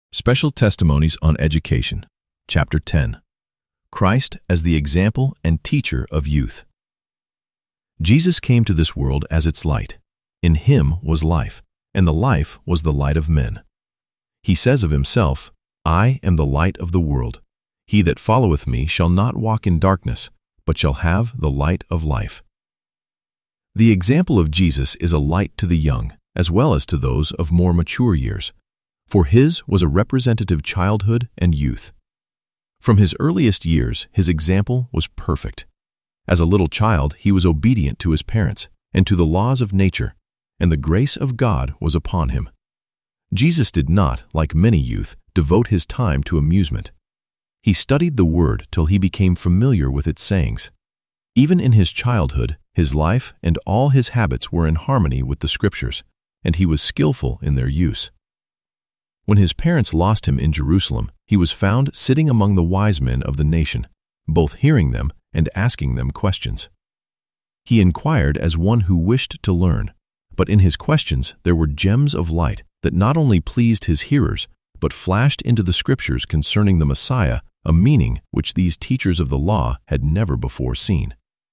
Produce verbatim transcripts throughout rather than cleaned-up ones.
Special Testimonies on Education, Chapter ten. Christ as the Example and Teacher of Youth. Jesus came to this world as its light. In him was life, and the life was the light of men. He says of himself, I am the light of the world. He that followeth me shall not walk in darkness, but shall have the light of life. The example of Jesus is a light to the young, as well as to those of more mature years, for his was a representative childhood and youth. From his earliest years, his example was perfect. As a little child, he was obedient to his parents and to the laws of nature, and the grace of God was upon him. Jesus did not, like many youth, devote his time to amusement. He studied the Word till he became familiar with its sayings. Even in his childhood, his life and all his habits were in harmony with the Scriptures, and he was skillful in their use. When his parents lost him in Jerusalem, he was found sitting among the wise men of the nation, both hearing them and asking them questions. He inquired as one who wished to learn, but in his questions there were gems of light that not only pleased his hearers, but flashed into the Scriptures concerning the Messiah a meaning which these teachers of the law had never before seen.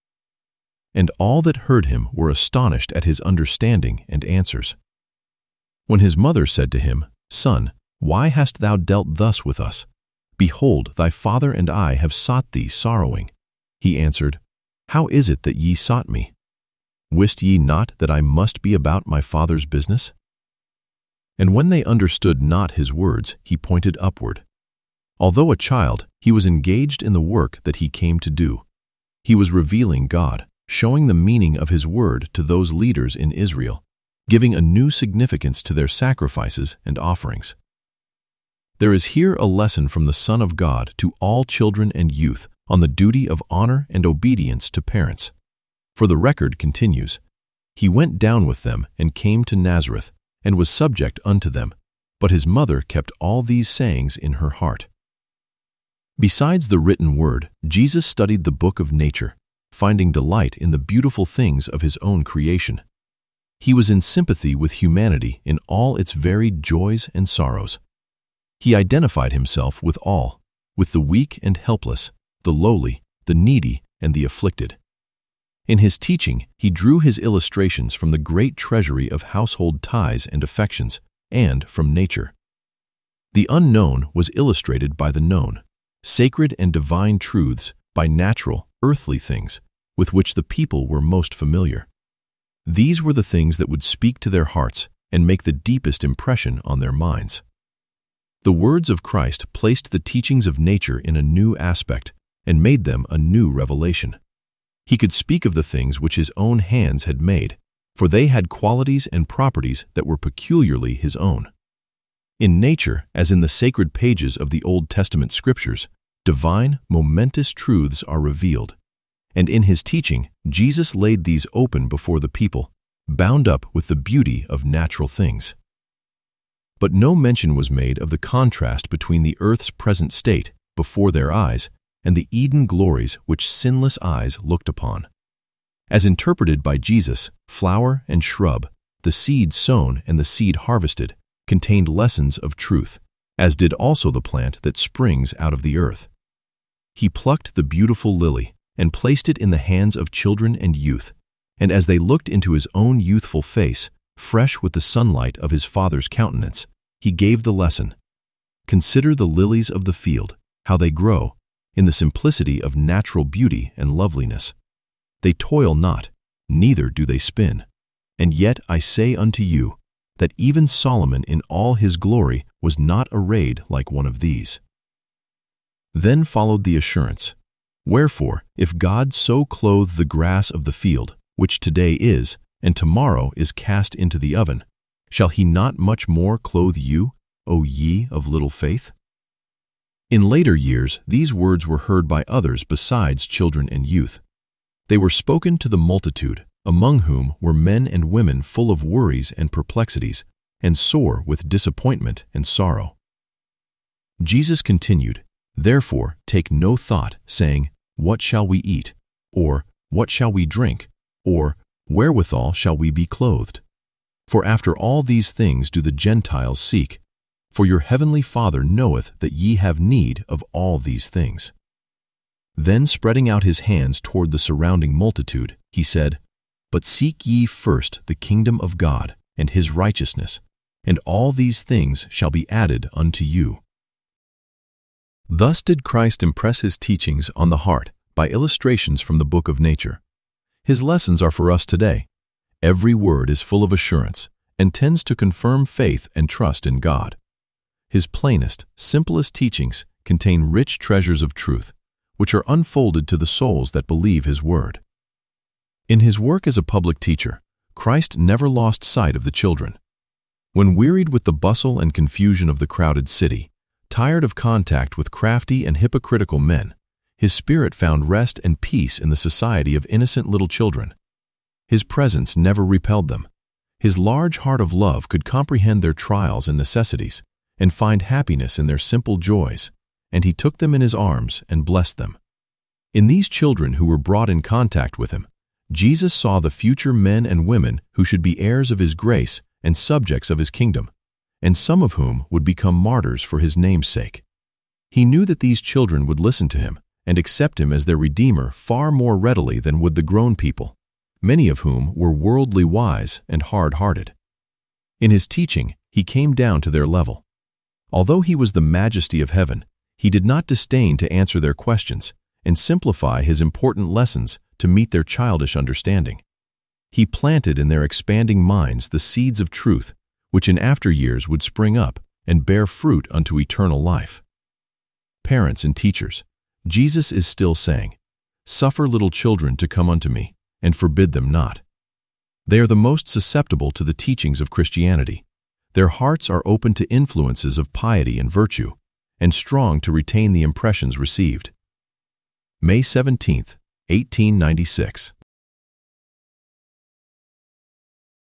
And all that heard him were astonished at his understanding and answers. When his mother said to him, Son, why hast thou dealt thus with us? Behold, thy father and I have sought thee sorrowing. He answered, How is it that ye sought me? Wist ye not that I must be about my father's business? And when they understood not his words, he pointed upward. Although a child, he was engaged in the work that he came to do. He was revealing God, showing the meaning of his word to those leaders in Israel, giving a new significance to their sacrifices and offerings. There is here a lesson from the Son of God to all children and youth on the duty of honor and obedience to parents. For the record continues, He went down with them and came to Nazareth, and was subject unto them, but his mother kept all these sayings in her heart. Besides the written word, Jesus studied the book of nature, finding delight in the beautiful things of his own creation. He was in sympathy with humanity in all its varied joys and sorrows. He identified himself with all, with the weak and helpless, the lowly, the needy, and the afflicted. In his teaching, he drew his illustrations from the great treasury of household ties and affections, and from nature. The unknown was illustrated by the known, sacred and divine truths by natural, earthly things, with which the people were most familiar. These were the things that would speak to their hearts and make the deepest impression on their minds. The words of Christ placed the teachings of nature in a new aspect and made them a new revelation. He could speak of the things which his own hands had made, for they had qualities and properties that were peculiarly his own. In nature, as in the sacred pages of the Old Testament Scriptures, divine, momentous truths are revealed, and in his teaching, Jesus laid these open before the people, bound up with the beauty of natural things. But no mention was made of the contrast between the earth's present state, before their eyes, and the Eden glories which sinless eyes looked upon. As interpreted by Jesus, flower and shrub, the seed sown and the seed harvested, contained lessons of truth, as did also the plant that springs out of the earth. He plucked the beautiful lily and placed it in the hands of children and youth, and as they looked into his own youthful face, fresh with the sunlight of his Father's countenance, he gave the lesson. Consider the lilies of the field, how they grow, in the simplicity of natural beauty and loveliness. They toil not, neither do they spin. And yet I say unto you, that even Solomon in all his glory was not arrayed like one of these. Then followed the assurance, Wherefore, if God so clothe the grass of the field, which today is, and tomorrow is cast into the oven, shall he not much more clothe you, O ye of little faith? In later years, these words were heard by others besides children and youth. They were spoken to the multitude, among whom were men and women full of worries and perplexities, and sore with disappointment and sorrow. Jesus continued, Therefore take no thought, saying, What shall we eat? Or, What shall we drink? Or, Wherewithal shall we be clothed? For after all these things do the Gentiles seek. for your heavenly Father knoweth that ye have need of all these things. Then spreading out his hands toward the surrounding multitude, he said, But seek ye first the kingdom of God and his righteousness, and all these things shall be added unto you. Thus did Christ impress his teachings on the heart by illustrations from the book of nature. His lessons are for us today. Every word is full of assurance and tends to confirm faith and trust in God. His plainest, simplest teachings contain rich treasures of truth, which are unfolded to the souls that believe his word. In his work as a public teacher, Christ never lost sight of the children. When wearied with the bustle and confusion of the crowded city, tired of contact with crafty and hypocritical men, his spirit found rest and peace in the society of innocent little children. His presence never repelled them. His large heart of love could comprehend their trials and necessities and find happiness in their simple joys, and he took them in his arms and blessed them. In these children who were brought in contact with him, Jesus saw the future men and women who should be heirs of his grace and subjects of his kingdom, and some of whom would become martyrs for his name's sake. He knew that these children would listen to him and accept him as their Redeemer far more readily than would the grown people, many of whom were worldly wise and hard-hearted. In his teaching, he came down to their level. Although he was the majesty of heaven, he did not disdain to answer their questions and simplify his important lessons to meet their childish understanding. He planted in their expanding minds the seeds of truth, which in after years would spring up and bear fruit unto eternal life. Parents and teachers, Jesus is still saying, Suffer little children to come unto me, and forbid them not. They are the most susceptible to the teachings of Christianity. Their hearts are open to influences of piety and virtue, and strong to retain the impressions received. May seventeenth, eighteen ninety-six.